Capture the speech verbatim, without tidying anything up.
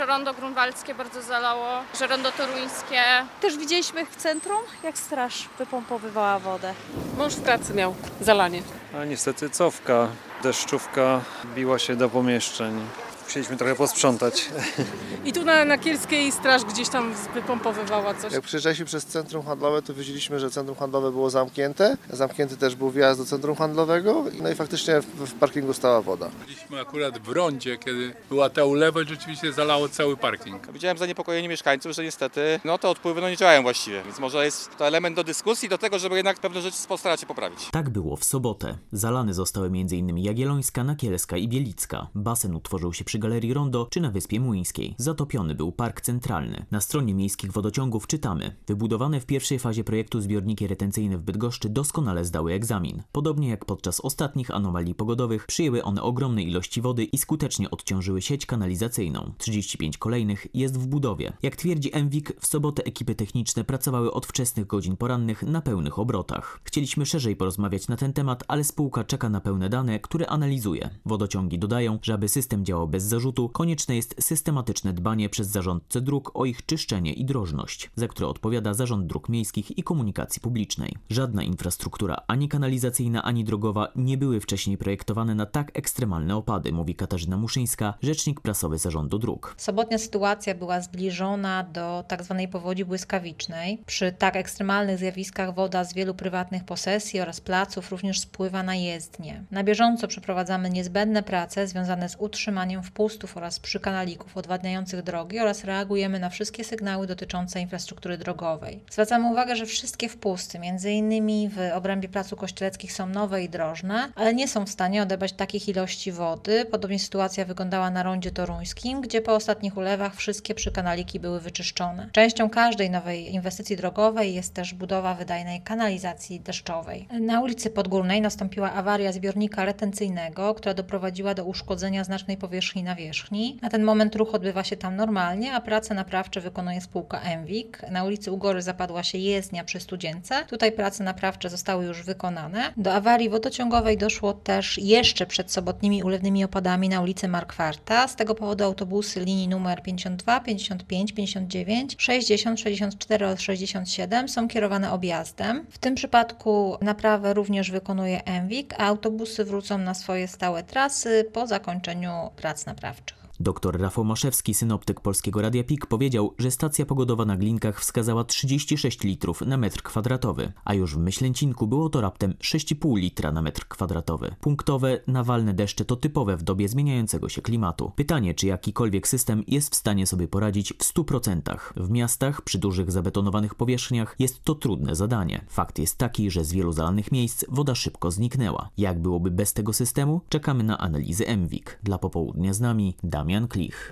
rondo grunwaldzkie bardzo zalało, że rondo toruńskie. Też widzieliśmy w centrum, jak straż wypompowywała wodę. Mąż w pracy miał zalanie. A niestety cofka, deszczówka biła się do pomieszczeń. Musieliśmy trochę posprzątać. I tu na, na Kielskiej straż gdzieś tam wypompowywała coś. Jak przejeżdżaliśmy przez centrum handlowe, to widzieliśmy, że centrum handlowe było zamknięte. Zamknięty też był wjazd do centrum handlowego. No i faktycznie w, w parkingu stała woda. Byliśmy akurat w rondzie, kiedy była ta ulewa i rzeczywiście zalało cały parking. Widziałem zaniepokojenie mieszkańców, że niestety no, te odpływy no, nie działają właściwie, więc może jest to element do dyskusji, do tego, żeby jednak pewne rzeczy postarać się poprawić. Tak było w sobotę. Zalane zostały m.in. Jagiellońska, Nakielska i Bielicka. Basen utworzył się przy Galerii Rondo czy na Wyspie Młyńskiej. Zatopiony był park centralny. Na stronie miejskich wodociągów czytamy: wybudowane w pierwszej fazie projektu zbiorniki retencyjne w Bydgoszczy doskonale zdały egzamin. Podobnie jak podczas ostatnich anomalii pogodowych, przyjęły one ogromne ilości wody i skutecznie odciążyły sieć kanalizacyjną. trzydzieści pięć kolejnych jest w budowie. Jak twierdzi M W I K, w sobotę ekipy techniczne pracowały od wczesnych godzin porannych na pełnych obrotach. Chcieliśmy szerzej porozmawiać na ten temat, ale spółka czeka na pełne dane, które analizuje. Wodociągi dodają, że aby system działał bez zarzutu, konieczne jest systematyczne dbanie przez zarządcę dróg o ich czyszczenie i drożność, za które odpowiada Zarząd Dróg Miejskich i Komunikacji Publicznej. Żadna infrastruktura, ani kanalizacyjna, ani drogowa, nie były wcześniej projektowane na tak ekstremalne opady, mówi Katarzyna Muszyńska, rzecznik prasowy Zarządu Dróg. Sobotnia sytuacja była zbliżona do tak zwanej powodzi błyskawicznej. Przy tak ekstremalnych zjawiskach woda z wielu prywatnych posesji oraz placów również spływa na jezdnię. Na bieżąco przeprowadzamy niezbędne prace związane z utrzymaniem wpustów oraz przykanalików odwadniających drogi oraz reagujemy na wszystkie sygnały dotyczące infrastruktury drogowej. Zwracamy uwagę, że wszystkie wpusty, między innymi w obrębie Placu Kościeleckich, są nowe i drożne, ale nie są w stanie odebrać takich ilości wody. Podobnie sytuacja wyglądała na rondzie toruńskim, gdzie po ostatnich ulewach wszystkie przykanaliki były wyczyszczone. Częścią każdej nowej inwestycji drogowej jest też budowa wydajnej kanalizacji deszczowej. Na ulicy Podgórnej nastąpiła awaria zbiornika retencyjnego, która doprowadziła do uszkodzenia znacznej powierzchni nawierzchni. Na ten moment ruch odbywa się tam normalnie, a prace naprawcze wykonuje spółka M W I K. Na ulicy Ugory zapadła się jezdnia przy Studzience. Tutaj prace naprawcze zostały już wykonane. Do awarii wodociągowej doszło też jeszcze przed sobotnimi ulewnymi opadami na ulicy Markwarta. Z tego powodu autobusy linii numer pięćdziesiąt dwa, pięćdziesiąt pięć, pięćdziesiąt dziewięć, sześćdziesiąt, sześćdziesiąt cztery oraz sześćdziesiąt siedem są kierowane objazdem. W tym przypadku naprawę również wykonuje M W I K, a autobusy wrócą na swoje stałe trasy po zakończeniu prac naprawczych. Doktor Rafał Maszewski, synoptyk Polskiego Radia P I K, powiedział, że stacja pogodowa na Glinkach wskazała trzydzieści sześć litrów na metr kwadratowy, a już w Myślęcinku było to raptem sześć i pół litra na metr kwadratowy. Punktowe, nawalne deszcze to typowe w dobie zmieniającego się klimatu. Pytanie, czy jakikolwiek system jest w stanie sobie poradzić w stu procentach. W miastach, przy dużych zabetonowanych powierzchniach, jest to trudne zadanie. Fakt jest taki, że z wielu zalanych miejsc woda szybko zniknęła. Jak byłoby bez tego systemu? Czekamy na analizy M W I K. Dla Popołudnia z nami Damian Klich.